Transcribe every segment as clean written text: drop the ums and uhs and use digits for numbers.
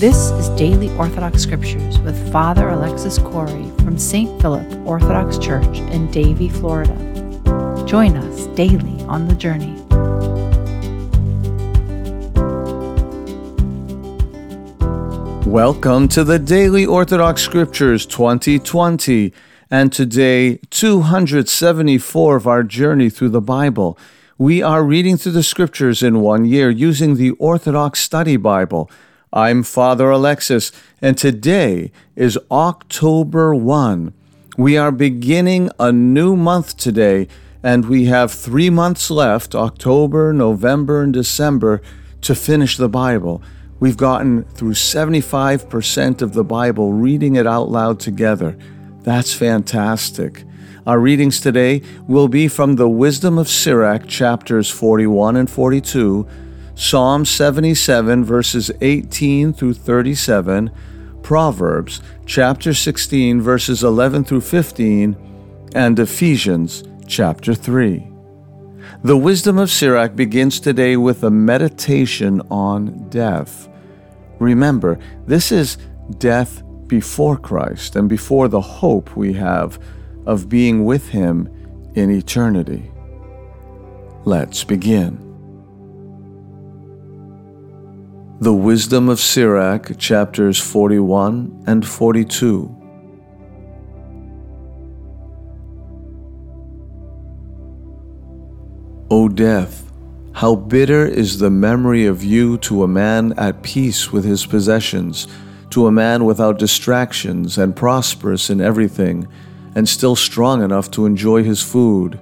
This is Daily Orthodox Scriptures with Father Alexis Corey from St. Philip Orthodox Church in Davie, Florida. Join us daily on the journey. Welcome to the Daily Orthodox Scriptures 2020, and today 274 of our journey through the Bible. We are reading through the Scriptures in 1 year using the Orthodox Study Bible. I'm Father Alexis, and today is October 1. We are beginning a new month today, and we have 3 months left, October, November, and December, to finish the Bible. We've gotten through 75% of the Bible, reading it out loud together. That's fantastic. Our readings today will be from the Wisdom of Sirach, chapters 41 and 42, Psalm 77, verses 18 through 37, Proverbs, chapter 16, verses 11 through 15, and Ephesians, chapter 3. The Wisdom of Sirach begins today with a meditation on death. Remember, this is death before Christ and before the hope we have of being with Him in eternity. Let's begin. The Wisdom of Sirach, chapters 41 and 42. O death, how bitter is the memory of you to a man at peace with his possessions, to a man without distractions and prosperous in everything, and still strong enough to enjoy his food.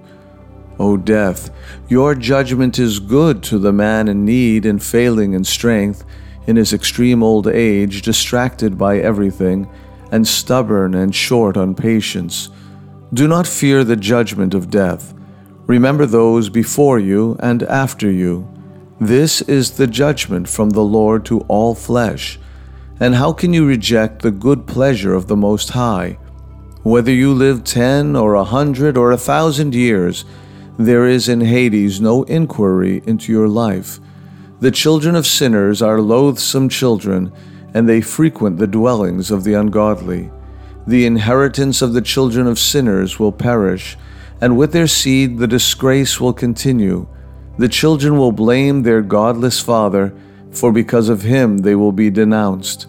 O death, your judgment is good to the man in need and failing in strength, in his extreme old age, distracted by everything, and stubborn and short on patience. Do not fear the judgment of death. Remember those before you and after you. This is the judgment from the Lord to all flesh. And how can you reject the good pleasure of the Most High? Whether you live 10 or 100 or 1,000 years, there is in Hades no inquiry into your life. The children of sinners are loathsome children, and they frequent the dwellings of the ungodly. The inheritance of the children of sinners will perish, and with their seed the disgrace will continue. The children will blame their godless father, for because of him they will be denounced.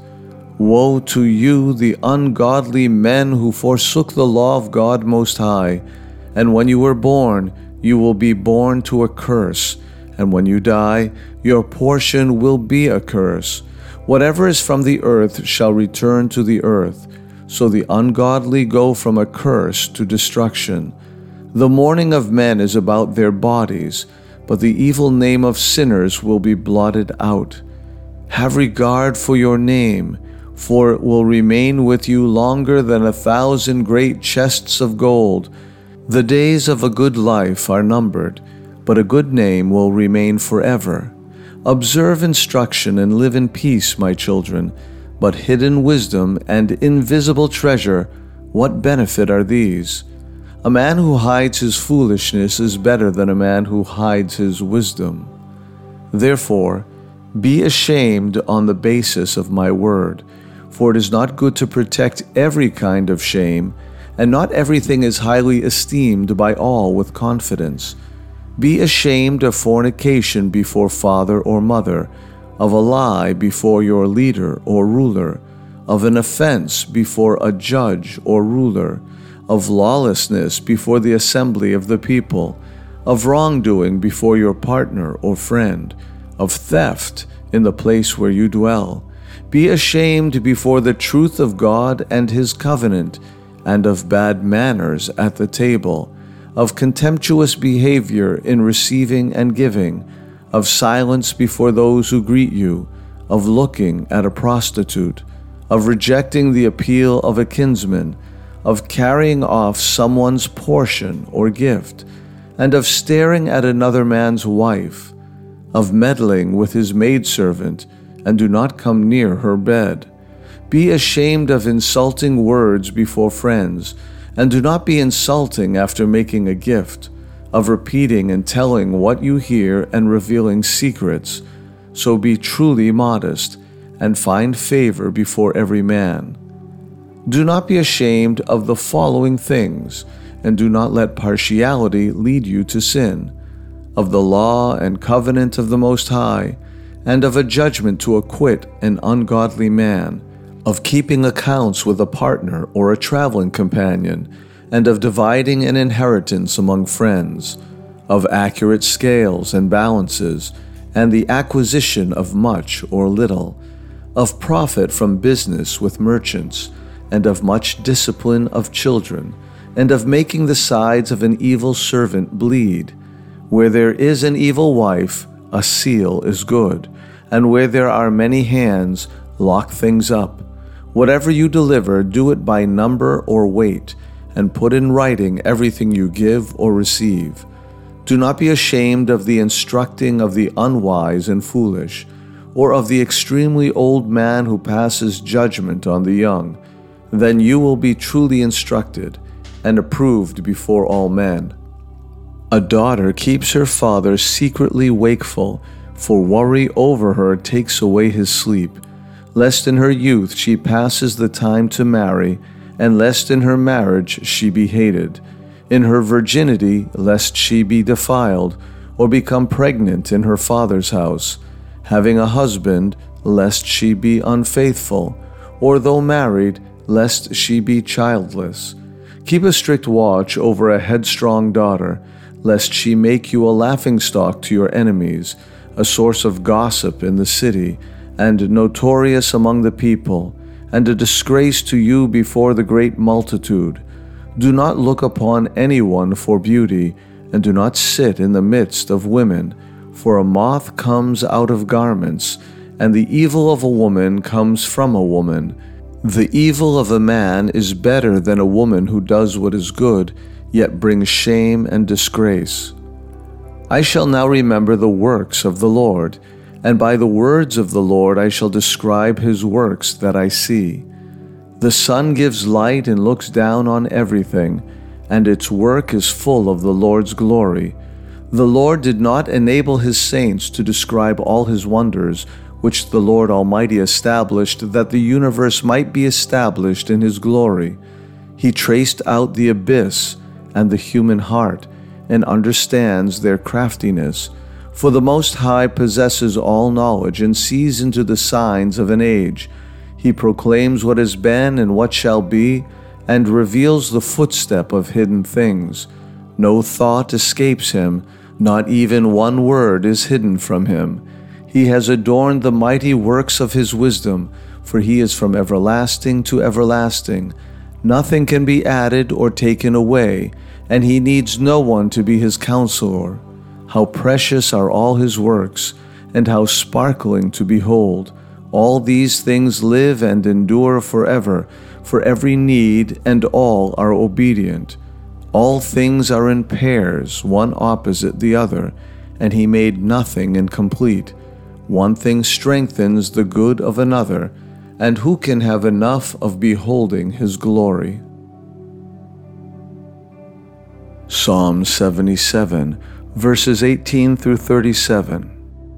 Woe to you, the ungodly men who forsook the law of God Most High, and when you were born, you will be born to a curse, and when you die, your portion will be a curse. Whatever is from the earth shall return to the earth, so the ungodly go from a curse to destruction. The mourning of men is about their bodies, but the evil name of sinners will be blotted out. Have regard for your name, for it will remain with you longer than 1,000 great chests of gold. The days of a good life are numbered, but a good name will remain forever. Observe instruction and live in peace, my children, but hidden wisdom and invisible treasure, what benefit are these? A man who hides his foolishness is better than a man who hides his wisdom. Therefore, be ashamed on the basis of my word, for it is not good to protect every kind of shame, and not everything is highly esteemed by all with confidence. Be ashamed of fornication before father or mother, of a lie before your leader or ruler, of an offense before a judge or ruler, of lawlessness before the assembly of the people, of wrongdoing before your partner or friend, of theft in the place where you dwell. Be ashamed before the truth of God and His covenant, and of bad manners at the table, of contemptuous behavior in receiving and giving, of silence before those who greet you, of looking at a prostitute, of rejecting the appeal of a kinsman, of carrying off someone's portion or gift, and of staring at another man's wife, of meddling with his maidservant, and do not come near her bed. Be ashamed of insulting words before friends, and do not be insulting after making a gift, of repeating and telling what you hear and revealing secrets. So be truly modest, and find favor before every man. Do not be ashamed of the following things, and do not let partiality lead you to sin, of the law and covenant of the Most High, and of a judgment to acquit an ungodly man, of keeping accounts with a partner or a traveling companion, and of dividing an inheritance among friends, of accurate scales and balances, and the acquisition of much or little, of profit from business with merchants, and of much discipline of children, and of making the sides of an evil servant bleed. Where there is an evil wife, a seal is good, and where there are many hands, lock things up. Whatever you deliver, do it by number or weight, and put in writing everything you give or receive. Do not be ashamed of the instructing of the unwise and foolish, or of the extremely old man who passes judgment on the young. Then you will be truly instructed and approved before all men. A daughter keeps her father secretly wakeful, for worry over her takes away his sleep, lest in her youth she passes the time to marry, and lest in her marriage she be hated, in her virginity lest she be defiled, or become pregnant in her father's house, having a husband lest she be unfaithful, or though married, lest she be childless. Keep a strict watch over a headstrong daughter, lest she make you a laughingstock to your enemies, a source of gossip in the city, and notorious among the people, and a disgrace to you before the great multitude. Do not look upon anyone for beauty, and do not sit in the midst of women, for a moth comes out of garments, and the evil of a woman comes from a woman. The evil of a man is better than a woman who does what is good, yet brings shame and disgrace. I shall now remember the works of the Lord, and by the words of the Lord I shall describe his works that I see. The sun gives light and looks down on everything, and its work is full of the Lord's glory. The Lord did not enable his saints to describe all his wonders, which the Lord Almighty established, that the universe might be established in his glory. He traced out the abyss and the human heart, and understands their craftiness. For the Most High possesses all knowledge, and sees into the signs of an age. He proclaims what has been and what shall be, and reveals the footstep of hidden things. No thought escapes him, not even one word is hidden from him. He has adorned the mighty works of his wisdom, for he is from everlasting to everlasting. Nothing can be added or taken away, and he needs no one to be his counselor. How precious are all his works, and how sparkling to behold. All these things live and endure forever, for every need and all are obedient. All things are in pairs, one opposite the other, and he made nothing incomplete. One thing strengthens the good of another, and who can have enough of beholding his glory? Psalm 77, verses 18 through 37.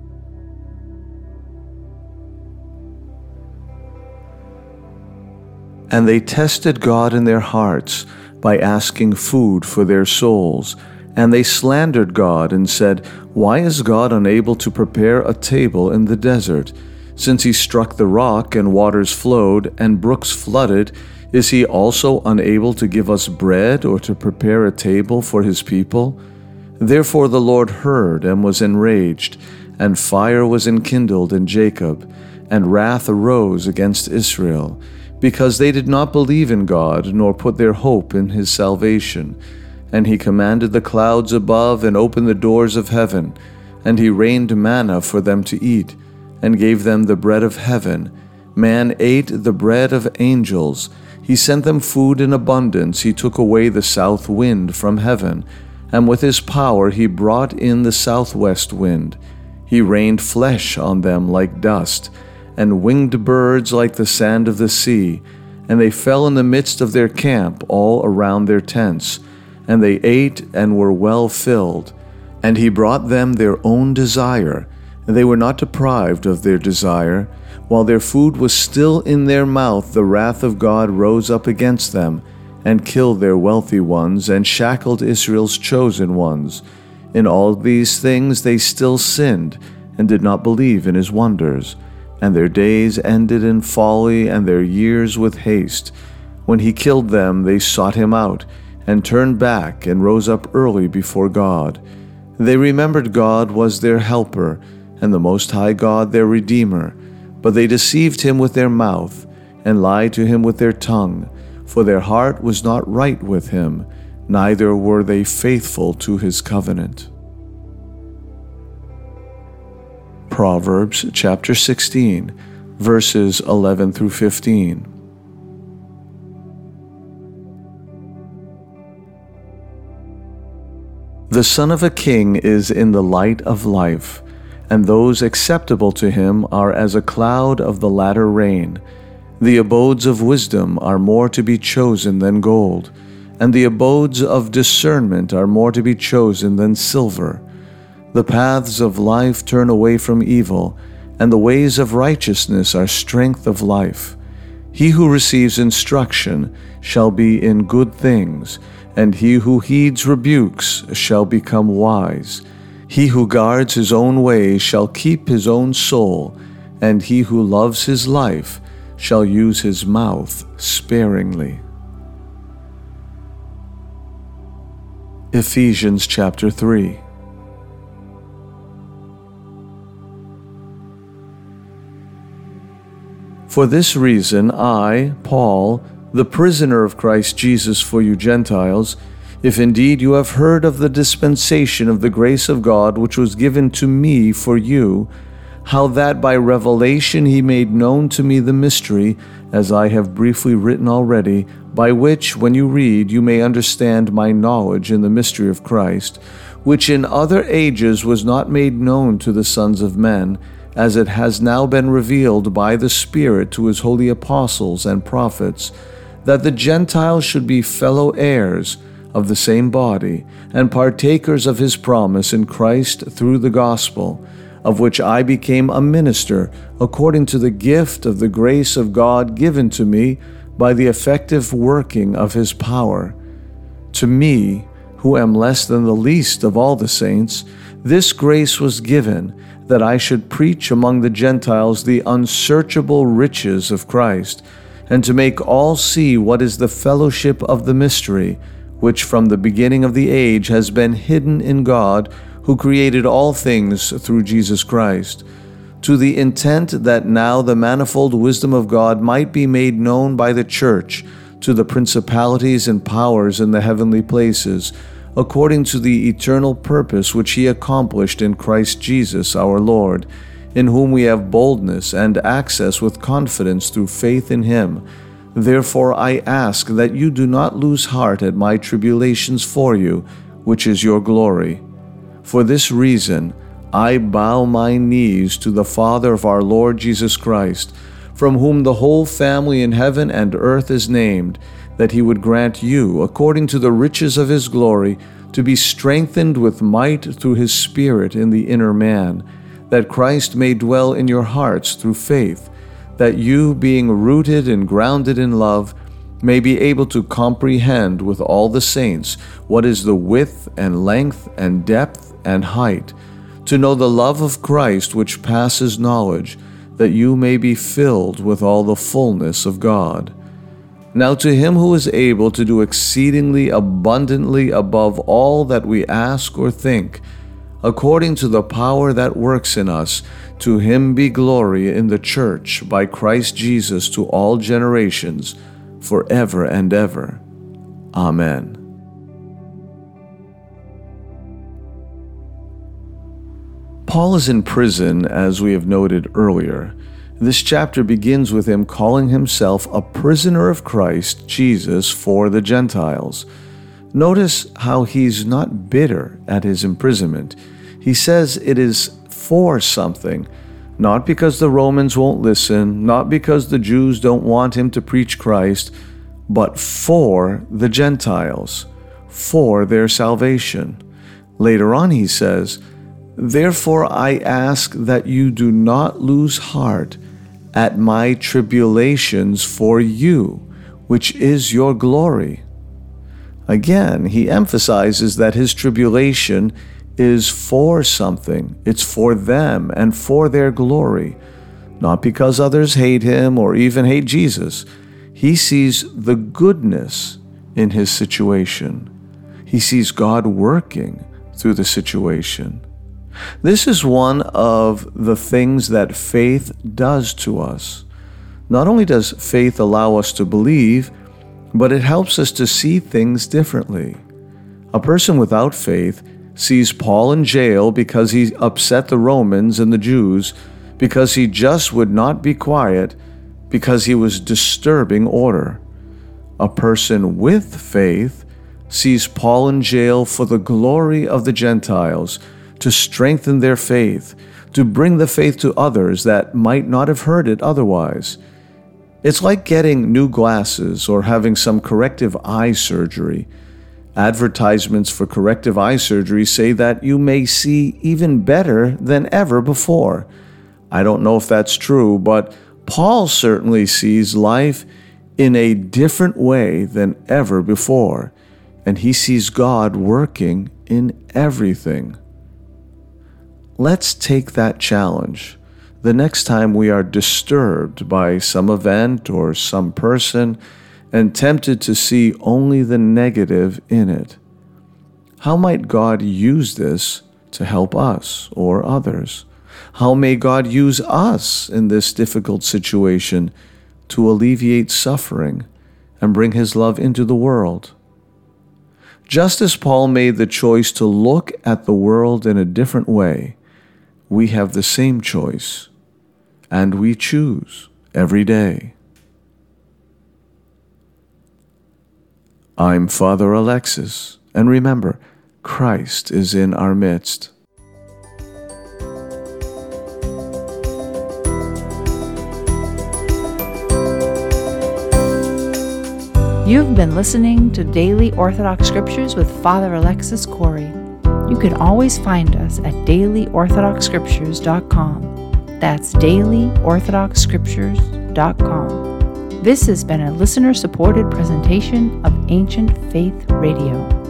And they tested God in their hearts by asking food for their souls. And they slandered God and said, "Why is God unable to prepare a table in the desert? Since he struck the rock and waters flowed and brooks flooded, is he also unable to give us bread or to prepare a table for his people?" Therefore the Lord heard and was enraged, and fire was enkindled in Jacob, and wrath arose against Israel, because they did not believe in God, nor put their hope in his salvation. And he commanded the clouds above, and opened the doors of heaven, and he rained manna for them to eat, and gave them the bread of heaven. Man ate the bread of angels. He sent them food in abundance. He took away the south wind from heaven, and with his power he brought in the southwest wind. He rained flesh on them like dust, and winged birds like the sand of the sea. And they fell in the midst of their camp, all around their tents. And they ate and were well filled. And he brought them their own desire. And they were not deprived of their desire, while their food was still in their mouth, the wrath of God rose up against them, and killed their wealthy ones, and shackled Israel's chosen ones. In all these things they still sinned, and did not believe in his wonders. And their days ended in folly, and their years with haste. When he killed them, they sought him out, and turned back, and rose up early before God. They remembered God was their helper, and the Most High God their Redeemer. But they deceived him with their mouth, and lied to him with their tongue, for their heart was not right with him, neither were they faithful to his covenant. Proverbs chapter 16, verses 11 through 15. The son of a king is in the light of life, and those acceptable to him are as a cloud of the latter rain. The abodes of wisdom are more to be chosen than gold, and the abodes of discernment are more to be chosen than silver. The paths of life turn away from evil, and the ways of righteousness are strength of life. He who receives instruction shall be in good things, and he who heeds rebukes shall become wise. He who guards his own way shall keep his own soul, and he who loves his life shall use his mouth sparingly. Ephesians chapter 3. For this reason I, Paul, the prisoner of Christ Jesus for you Gentiles, if indeed you have heard of the dispensation of the grace of God which was given to me for you, how that by revelation he made known to me the mystery, as I have briefly written already, by which, when you read, you may understand my knowledge in the mystery of Christ, which in other ages was not made known to the sons of men, as it has now been revealed by the Spirit to his holy apostles and prophets, that the Gentiles should be fellow heirs of the same body, and partakers of his promise in Christ through the gospel, of which I became a minister according to the gift of the grace of God given to me by the effective working of his power. To me, who am less than the least of all the saints, this grace was given, that I should preach among the Gentiles the unsearchable riches of Christ, and to make all see what is the fellowship of the mystery, which from the beginning of the age has been hidden in God, who created all things through Jesus Christ, to the intent that now the manifold wisdom of God might be made known by the church to the principalities and powers in the heavenly places, according to the eternal purpose which he accomplished in Christ Jesus our Lord, in whom we have boldness and access with confidence through faith in him. Therefore I ask that you do not lose heart at my tribulations for you, which is your glory. For this reason I bow my knees to the Father of our Lord Jesus Christ, from whom the whole family in heaven and earth is named, that he would grant you, according to the riches of his glory, to be strengthened with might through his Spirit in the inner man, that Christ may dwell in your hearts through faith, that you, being rooted and grounded in love, may be able to comprehend with all the saints what is the width and length and depth and height, to know the love of Christ which passes knowledge, that you may be filled with all the fullness of God. Now to him who is able to do exceedingly abundantly above all that we ask or think, according to the power that works in us, to him be glory in the church by Christ Jesus to all generations, forever and ever. Amen. Paul is in prison, as we have noted earlier. This chapter begins with him calling himself a prisoner of Christ Jesus for the Gentiles. Notice how he's not bitter at his imprisonment. He says it is for something, not because the Romans won't listen, not because the Jews don't want him to preach Christ, but for the Gentiles, for their salvation. Later on he says, "Therefore I ask that you do not lose heart at my tribulations for you, which is your glory. Again, he emphasizes that his tribulation is for something. It's for them and for their glory, not because others hate him or even hate Jesus. He sees the goodness in his situation. He sees God working through the situation. This is one of the things that faith does to us. Not only does faith allow us to believe, but it helps us to see things differently. A person without faith sees Paul in jail because he upset the Romans and the Jews, because he just would not be quiet, because he was disturbing order. A person with faith sees Paul in jail for the glory of the Gentiles, to strengthen their faith, to bring the faith to others that might not have heard it otherwise. It's like getting new glasses or having some corrective eye surgery. Advertisements for corrective eye surgery say that you may see even better than ever before. I don't know if that's true, but Paul certainly sees life in a different way than ever before, and he sees God working in everything. Let's take that challenge. The next time we are disturbed by some event or some person and tempted to see only the negative in it, how might God use this to help us or others? How may God use us in this difficult situation to alleviate suffering and bring His love into the world? Just as Paul made the choice to look at the world in a different way, we have the same choice, and we choose every day. I'm Father Alexis, and remember, Christ is in our midst. You've been listening to Daily Orthodox Scriptures with Father Alexis Corey. You can always find us at dailyorthodoxscriptures.com. That's dailyorthodoxscriptures.com. This has been a listener-supported presentation of Ancient Faith Radio.